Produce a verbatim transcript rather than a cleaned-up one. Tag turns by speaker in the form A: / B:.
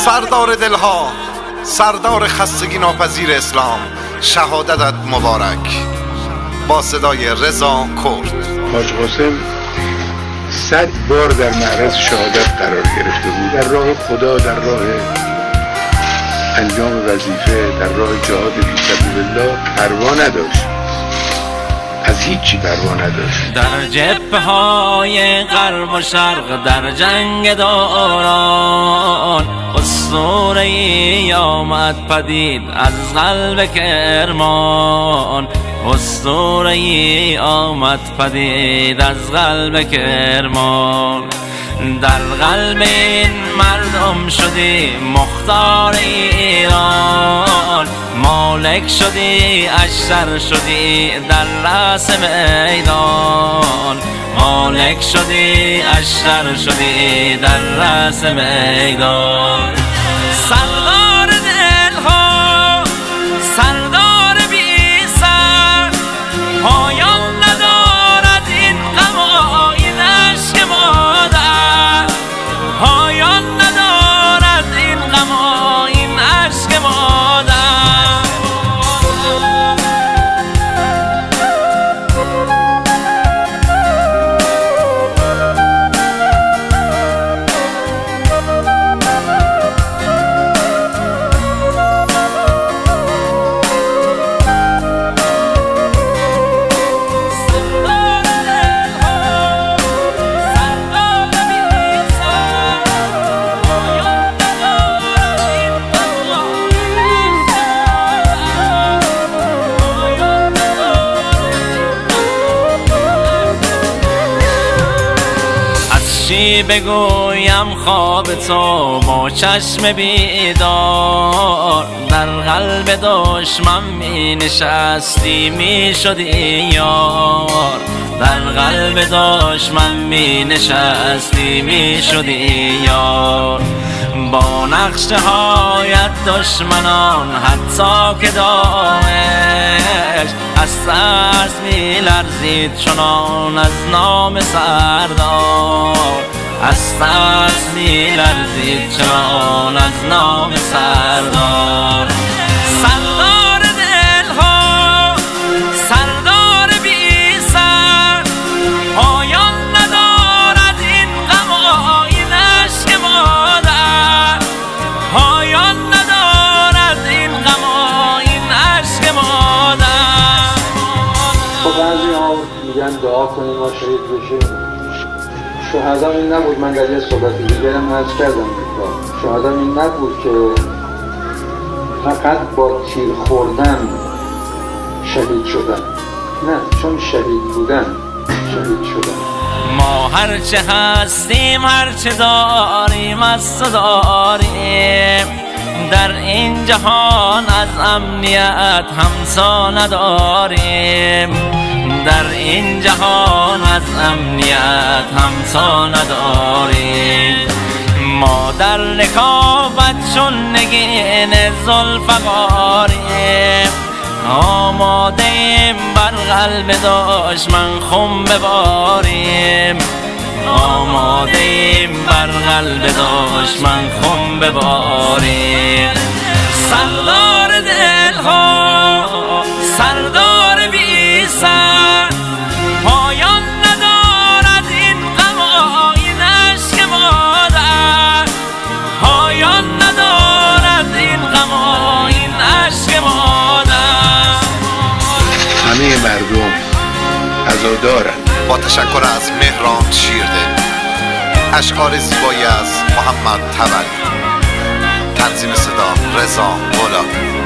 A: سردار دلها، سردار خستگی ناپذیر اسلام، شهادتت مبارک. با صدای رضا کرد.
B: حاج قاسم صد بار در معرض شهادت قرار گرفته بود، در راه خدا، در راه انجام وظیفه، در راه جهاد فی سبیل الله پروا نداشت، از هیچی پروا نداشت.
C: در جبهه های غرب و شرق در جنگ دوران اسطوره ای آمد پدید از قلب کرمان. اسطوره ای آمد پدید از قلب کرمان. در قلب این مردم شدی مختار ایران. مالک شدی اشتر شدی در رأس میدان. مالک شدی اشتر شدی در رأس میدان. سردار دلها، سردار بی سر، پایان ندارد این غم و این عشق مادر. پایان ندارد این غم و این عشق مادر. چی بگویم خواب تو با چشم بیدار. در قلب دشمن می نشستی می شدی یار. در قلب دشمن می نشستی می شدی یار. با نقشه هایت دشمنان حتی که داعش از ترس می لرزید چنان از نام سردار. از ترس می لرزید چنان از نام سردار. سردار دلها، سردار بی سر، پایان ندارد این غم و این عشق مادر. پایان ندارد این غم و این عشق مادر.
D: خب بعضی ها میگن دعا کنیم ما شهید بشیم. شهدا این نبود، من در یه صحبت دیگرم عرض کردم، شهدا این نبود که فقط با تیر خوردن شهید شدن، نه، چون شهید بودن شهید شدن.
C: ما هرچه هستیم هرچه داریم از تو داریم. در این جهان از امنیت همسا نداریم. در این جهان از امنیت همسا نداریم. ما در رکابت چون نگین ذوالفقاریم. آماده ایم بر قلب دشمن خم بباریم. آماده ایم بر قلب دشمن خم بباریم. سردار دلها، سردار بی سر، پایان ندارد این غم و این عشق مادر. پایان ندارد این غم و این عشق مادر.
B: همه مردم عزادارند.
A: با تشکر از مهران شیرده. اشعار زیبایی از محمد تولی. تنظیم صدا رضا غلامی.